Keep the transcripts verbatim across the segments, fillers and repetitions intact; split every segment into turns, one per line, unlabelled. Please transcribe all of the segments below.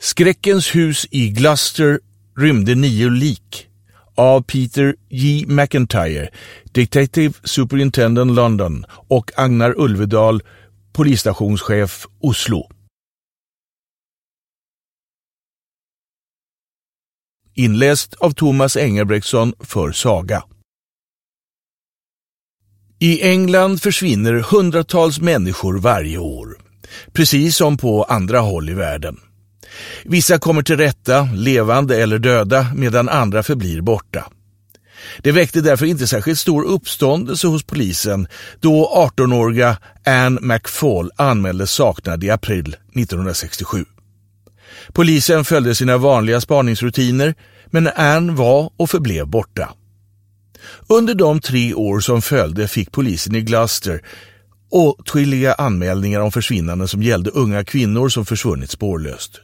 Skräckens hus i Gloucester rymde nio lik av Peter J. McIntyre, Detective Superintendent London, och Agnar Ulvedal, polisstationschef Oslo. Inläst av Thomas Engelbrektsson för Saga. I England försvinner hundratals människor varje år, precis som på andra håll i världen. Vissa kommer till rätta, levande eller döda, medan andra förblir borta. Det väckte därför inte särskilt stor uppståndelse hos polisen då arton-åriga Anne McFall anmäldes saknad i april nittonhundrasextiosju. Polisen följde sina vanliga spaningsrutiner, men Anne var och förblev borta. Under de tre år som följde fick polisen i Gloucester åtskilliga anmälningar om försvinnanden som gällde unga kvinnor som försvunnit spårlöst.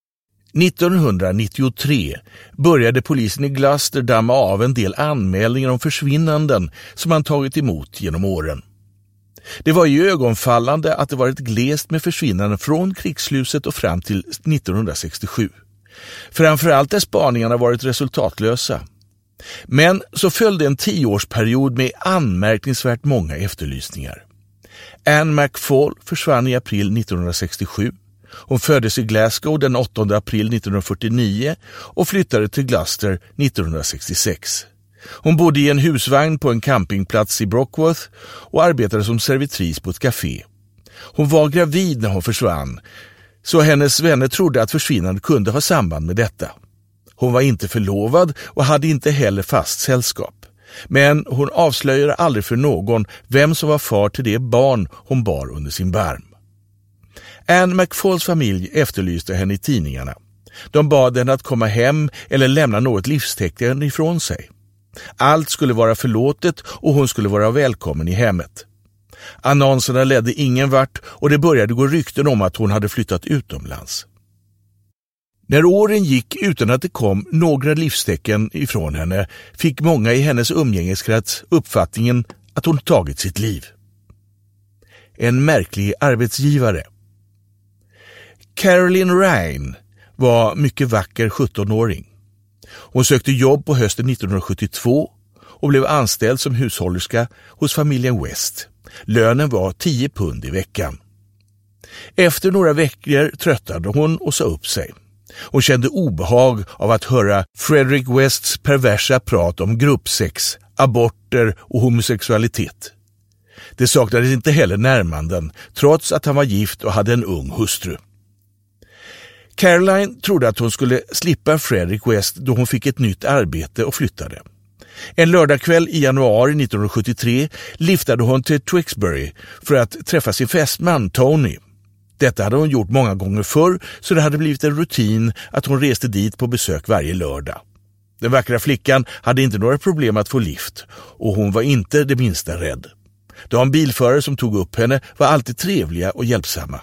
nittonhundranittiotre började polisen i Gloucester damma av en del anmälningar om försvinnanden som man tagit emot genom åren. Det var ju ögonfallande att det varit glest med försvinnanden från krigsslutet och fram till nittonhundrasextiosju. Framförallt där spaningarna varit resultatlösa. Men så följde en tioårsperiod med anmärkningsvärt många efterlysningar. Anne McFall försvann i april nittonhundrasextiosju. Hon föddes i Glasgow den åttonde april nittonhundrafyrtionio och flyttade till Gloucester nittonhundrasextiosex. Hon bodde i en husvagn på en campingplats i Brockworth och arbetade som servitris på ett café. Hon var gravid när hon försvann, så hennes vänner trodde att försvinnandet kunde ha samband med detta. Hon var inte förlovad och hade inte heller fast sällskap. Men hon avslöjade aldrig för någon vem som var far till det barn hon bar under sin barm. Anne McFalls familj efterlyste henne i tidningarna. De bad henne att komma hem eller lämna något livstecken ifrån sig. Allt skulle vara förlåtet och hon skulle vara välkommen i hemmet. Annonserna ledde ingen vart och det började gå rykten om att hon hade flyttat utomlands. När åren gick utan att det kom några livstecken ifrån henne fick många i hennes umgängeskrets uppfattningen att hon tagit sitt liv. En märklig arbetsgivare. Caroline Ryan var mycket vacker sjuttonåring. Hon sökte jobb på hösten nittonhundrasjuttiotvå och blev anställd som hushållerska hos familjen West. Lönen var tio pund i veckan. Efter några veckor tröttade hon och sa upp sig. Hon kände obehag av att höra Frederick Wests perversa prat om gruppsex, aborter och homosexualitet. Det saknades inte heller närmanden, trots att han var gift och hade en ung hustru. Caroline trodde att hon skulle slippa Frederick West då hon fick ett nytt arbete och flyttade. En lördagkväll i januari nittonhundrasjuttiotre liftade hon till Tewkesbury för att träffa sin fästman Tony. Detta hade hon gjort många gånger förr, så det hade blivit en rutin att hon reste dit på besök varje lördag. Den vackra flickan hade inte några problem att få lift och hon var inte det minsta rädd. De bilförare som tog upp henne var alltid trevliga och hjälpsamma.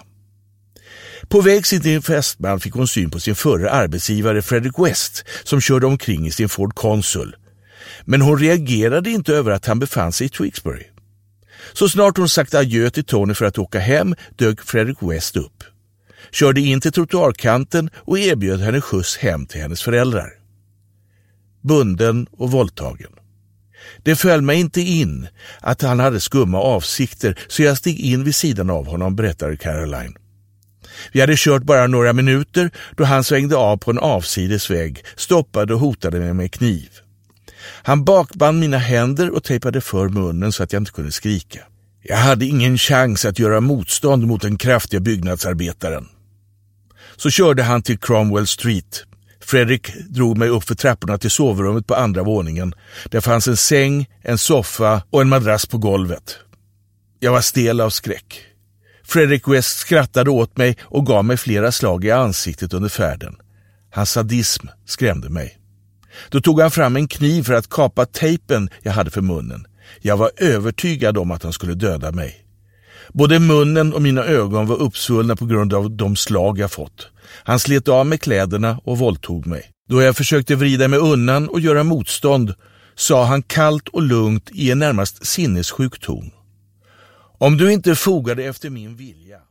På väg till sin fästman fick hon syn på sin förre arbetsgivare Frederick West som körde omkring i sin Ford Consul. Men hon reagerade inte över att han befann sig i Tewkesbury. Så snart hon sagt adjö till Tony för att åka hem dök Frederick West upp. Körde in till trottoarkanten och erbjöd henne skjuts hem till hennes föräldrar. Bunden och våldtagen. Det föll mig inte in att han hade skumma avsikter, så jag steg in vid sidan av honom, berättade Caroline. Vi hade kört bara några minuter då han svängde av på en avsidesväg, stoppade och hotade mig med kniv. Han bakband mina händer och tejpade för munnen så att jag inte kunde skrika. Jag hade ingen chans att göra motstånd mot den kraftiga byggnadsarbetaren. Så körde han till Cromwell Street. Fredrik drog mig upp för trapporna till sovrummet på andra våningen. Där fanns en säng, en soffa och en madrass på golvet. Jag var stel av skräck. Frederick West skrattade åt mig och gav mig flera slag i ansiktet under färden. Hans sadism skrämde mig. Då tog han fram en kniv för att kapa tejpen jag hade för munnen. Jag var övertygad om att han skulle döda mig. Både munnen och mina ögon var uppsvullna på grund av de slag jag fått. Han slet av mig kläderna och våldtog mig. Då jag försökte vrida mig undan och göra motstånd sa han kallt och lugnt i en närmast sinnessjuk ton: om du inte fogade efter min vilja